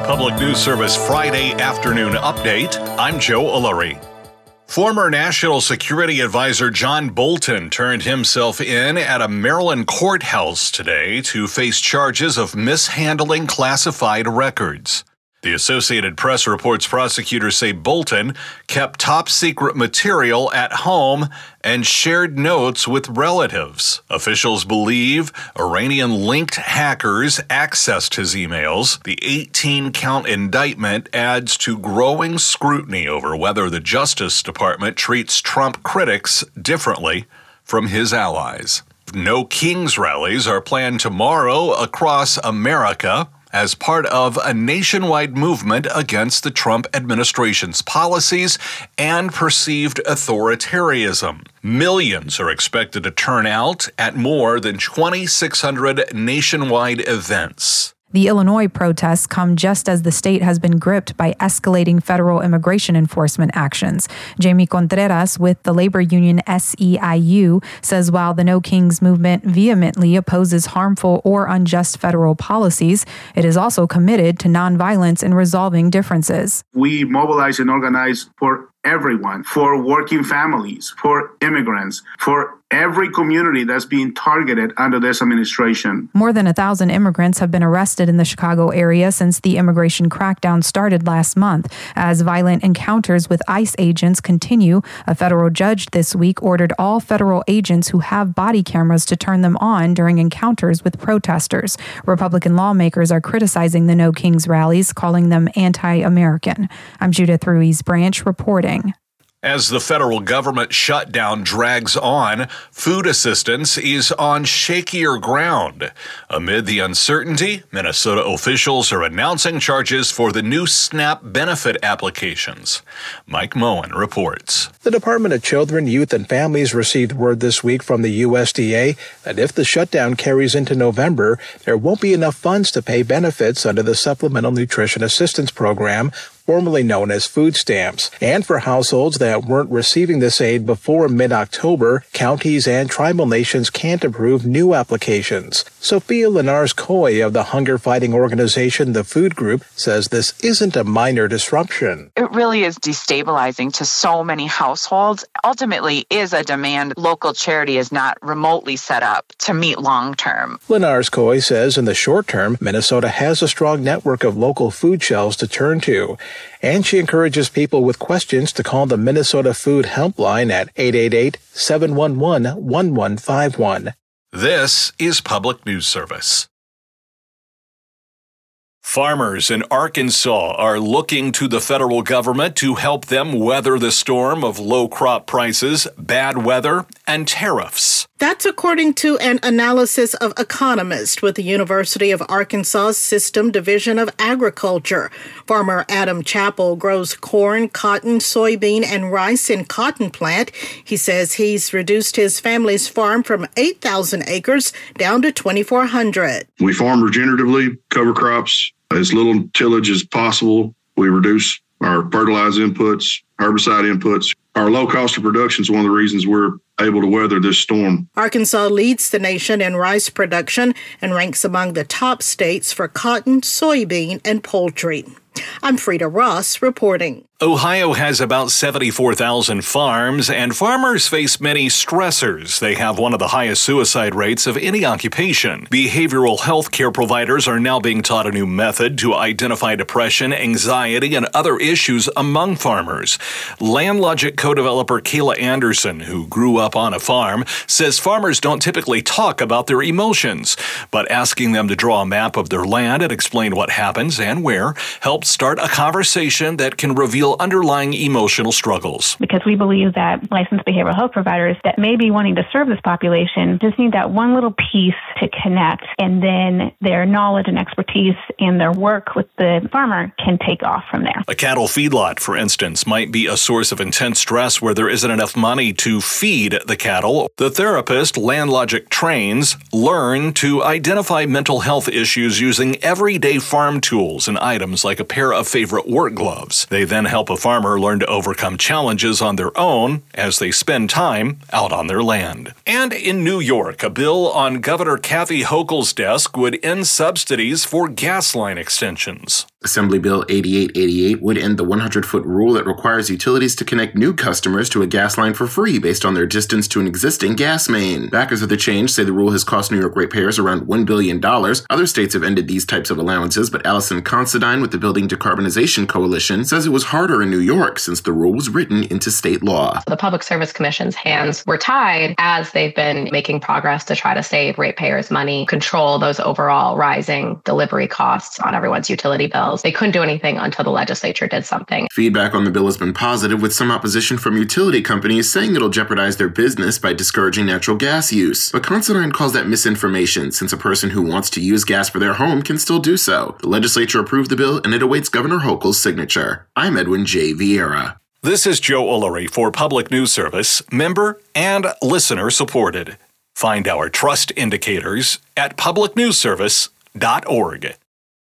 Public News Service Friday afternoon update. I'm Joe Ullery. Former National Security Advisor John Bolton turned himself in at a Maryland courthouse today to face charges of mishandling classified records. The Associated Press reports prosecutors say Bolton kept top-secret material at home and shared notes with relatives. Officials believe Iranian-linked hackers accessed his emails. The 18-count indictment adds to growing scrutiny over whether the Justice Department treats Trump critics differently from his allies. No Kings rallies are planned tomorrow across America as part of a nationwide movement against the Trump administration's policies and perceived authoritarianism. Millions are expected to turn out at more than 2,600 nationwide events. The Illinois protests come just as the state has been gripped by escalating federal immigration enforcement actions. Jamie Contreras with the labor union SEIU says while the No Kings movement vehemently opposes harmful or unjust federal policies, it is also committed to nonviolence in resolving differences. We mobilize and organize for everyone, for working families, for immigrants, for every community that's being targeted under this administration. More than 1,000 immigrants have been arrested in the Chicago area since the immigration crackdown started last month. As violent encounters with ICE agents continue, a federal judge this week ordered all federal agents who have body cameras to turn them on during encounters with protesters. Republican lawmakers are criticizing the No Kings rallies, calling them anti-American. I'm Judith Ruiz-Branch reporting. As the federal government shutdown drags on, food assistance is on shakier ground. Amid the uncertainty, Minnesota officials are announcing charges for the new SNAP benefit applications. Mike Moen reports. The Department of Children, Youth, and Families received word this week from the USDA that if the shutdown carries into November, there won't be enough funds to pay benefits under the Supplemental Nutrition Assistance Program, formerly known as food stamps. And for households that weren't receiving this aid before mid-October, counties and tribal nations can't approve new applications. Sophia Linares-Coy of the hunger-fighting organization The Food Group says this isn't a minor disruption. It really is destabilizing to so many households. Ultimately is a demand local charity is not remotely set up to meet long-term. Linares-Coy says in the short term, Minnesota has a strong network of local food shelves to turn to. And she encourages people with questions to call the Minnesota Food Helpline at 888-711-1151. This is Public News Service. Farmers in Arkansas are looking to the federal government to help them weather the storm of low crop prices, bad weather, and tariffs. That's according to an analysis of economists with the University of Arkansas System Division of Agriculture. Farmer Adam Chappell grows corn, cotton, soybean, and rice in Cotton Plant. He says he's reduced his family's farm from 8,000 acres down to 2,400. We farm regeneratively, cover crops, as little tillage as possible. We reduce our fertilizer inputs, herbicide inputs. Our low cost of production is one of the reasons we're able to weather this storm. Arkansas leads the nation in rice production and ranks among the top states for cotton, soybean, and poultry. I'm Frida Ross reporting. Ohio has about 74,000 farms, and farmers face many stressors. They have one of the highest suicide rates of any occupation. Behavioral health care providers are now being taught a new method to identify depression, anxiety, and other issues among farmers. LandLogic co-developer Kayla Anderson, who grew up on a farm, says farmers don't typically talk about their emotions, but asking them to draw a map of their land and explain what happens and where helps start a conversation that can reveal underlying emotional struggles. Because we believe that licensed behavioral health providers that may be wanting to serve this population just need that one little piece to connect, and then their knowledge and expertise and their work with the farmer can take off from there. A cattle feedlot, for instance, might be a source of intense stress where there isn't enough money to feed the cattle. The therapist LandLogic trains learn to identify mental health issues using everyday farm tools and items like a pair of favorite work gloves. They then help a farmer learn to overcome challenges on their own as they spend time out on their land. And in New York, a bill on Governor Kathy Hochul's desk would end subsidies for gas line extensions. Assembly Bill 8888 would end the 100-foot rule that requires utilities to connect new customers to a gas line for free based on their distance to an existing gas main. Backers of the change say the rule has cost New York ratepayers around $1 billion. Other states have ended these types of allowances, but Allison Considine with the Building Decarbonization Coalition says it was harder in New York since the rule was written into state law. The Public Service Commission's hands were tied as they've been making progress to try to save ratepayers money, control those overall rising delivery costs on everyone's utility bills. They couldn't do anything until the legislature did something. Feedback on the bill has been positive, with some opposition from utility companies saying it'll jeopardize their business by discouraging natural gas use. But Considine calls that misinformation, since a person who wants to use gas for their home can still do so. The legislature approved the bill, and it awaits Governor Hochul's signature. I'm Edwin J. Vieira. This is Joe Ullery for Public News Service, member and listener supported. Find our trust indicators at publicnewsservice.org.